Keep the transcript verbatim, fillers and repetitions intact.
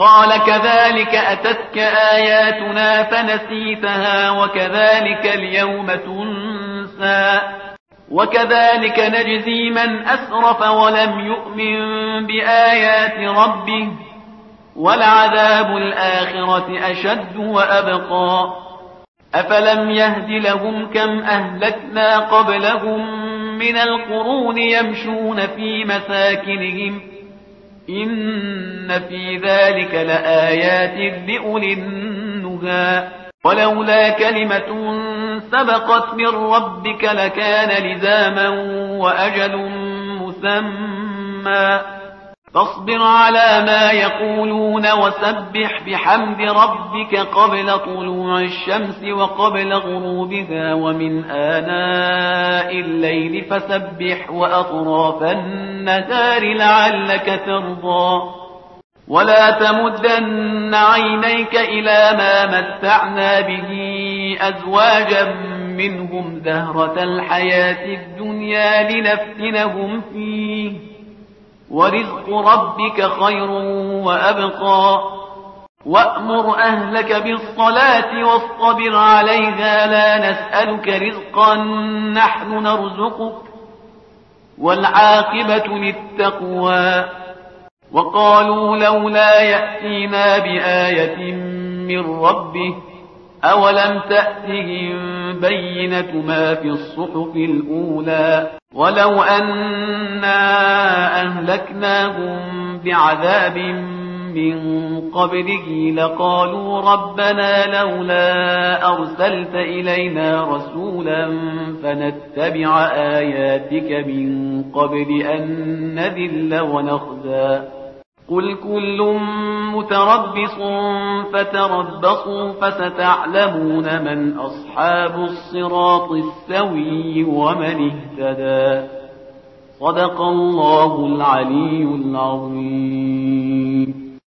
قال كذلك أتتك آياتنا فنسيتها وكذلك اليوم تنسى وكذلك نجزي من أسرف ولم يؤمن بآيات ربه ولعذاب الآخرة أشد وأبقى أفلم يهد لهم كم أهلكنا قبلهم من القرون يمشون في مساكنهم إن في ذلك لآيات لأولي النهى ولولا كلمة سبقت من ربك لكان لزاما وأجل مسمى فاصبر على ما يقولون وسبح بحمد ربك قبل طلوع الشمس وقبل غروبها ومن آناء الليل فسبح وأطراف النهار لعلك ترضى ولا تمدن عينيك إلى ما متعنا به أزواجا منهم دهرة الحياة الدنيا لنفتنهم فيه ورزق ربك خير وأبقى وأمر أهلك بالصلاة واصطبر عليها لا نسألك رزقا نحن نرزقك والعاقبة للتقوى وقالوا لولا يأتينا بآية من ربه أولم تأتهم بينة ما في الصحف الأولى ولو أنا أهلكناهم بعذاب من قبله لقالوا ربنا لولا أرسلت إلينا رسولا فنتبع آياتك من قبل أن نذل ونخزى قل كل متربص فتربصوا فستعلمون من أصحاب الصراط السوي ومن اهتدى صدق الله العلي العظيم.